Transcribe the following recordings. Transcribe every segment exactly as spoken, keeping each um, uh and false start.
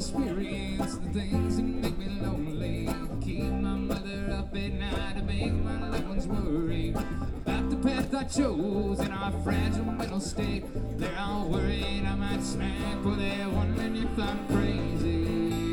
experience the things that make me lonely. Keep my mother up at night to make my loved ones worry about the path I chose in our fragile mental state. They're all worried I might smack, for they're wondering if I'm crazy.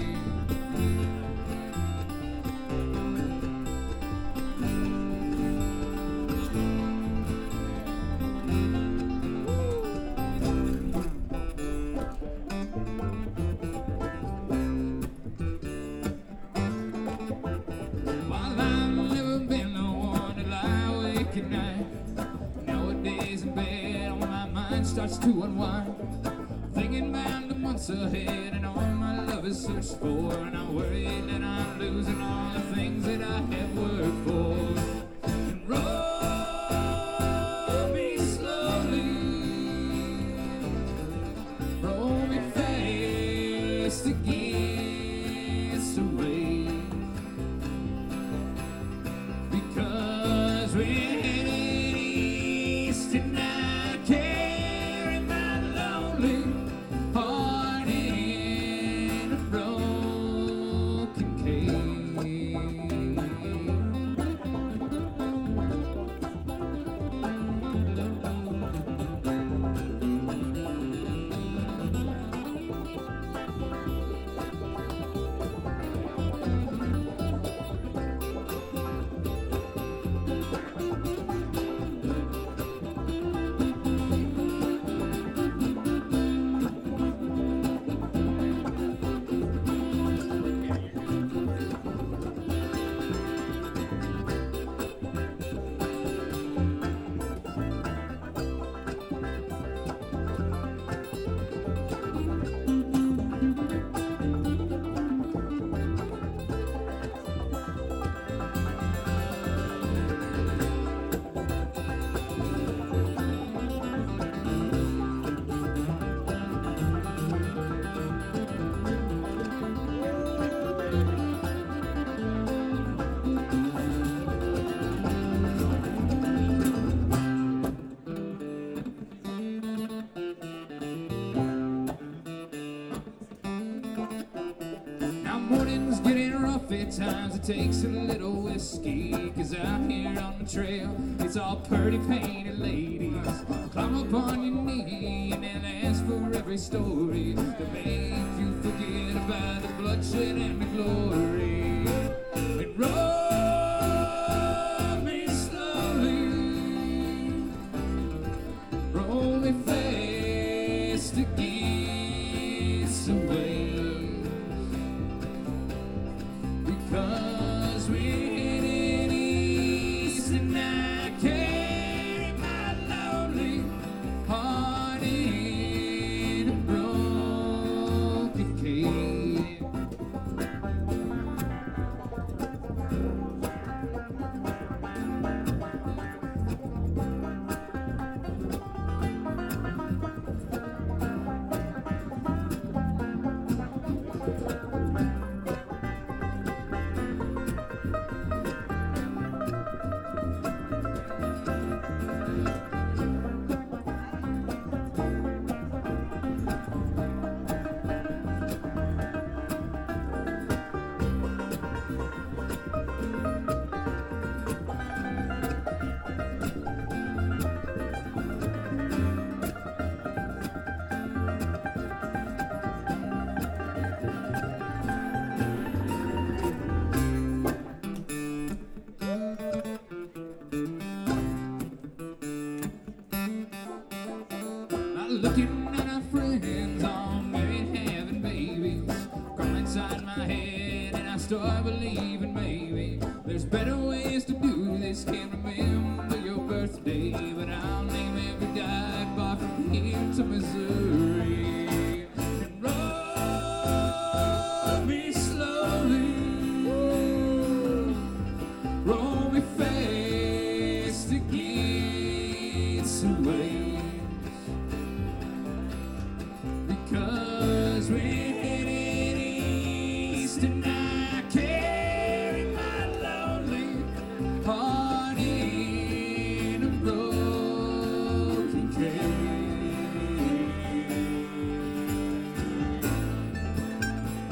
Starts to unwind, thinking about the months ahead and all my love is searched for, and I'm worried that I'm losing all the things that I have worked for. And roll me slowly, roll me fast against the wave, because we're headed east tonight. Morning's getting rough at times, it takes a little whiskey, cause out here on the trail it's all pretty painted ladies. Climb up on your knee and then ask for every story that make you forget about the bloodshed and the glory. And roll me slowly, roll me fast against the wave. Cause we're headed east and I carry my lonely heart in a broken cage. Looking at our friends all married, having babies, crawl inside my head and I start believing maybe there's better ways to do this. Can't remember your birthday, but I'll name every dive bar from here to Missouri. And roll me slowly, roll me fast against the wave. Cause we're headed east and I carry my lonely heart in a broken cage.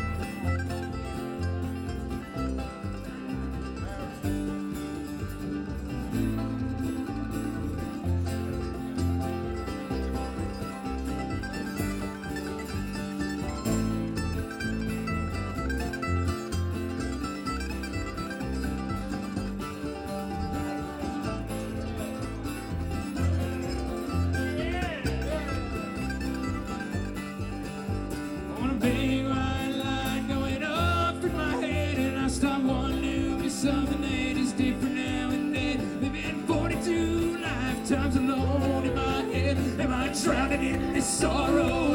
big white light going off in my head, and I start wanting to be something that is different now and then. Living forty-two lifetimes alone in my head. Am I drowning in this sorrow?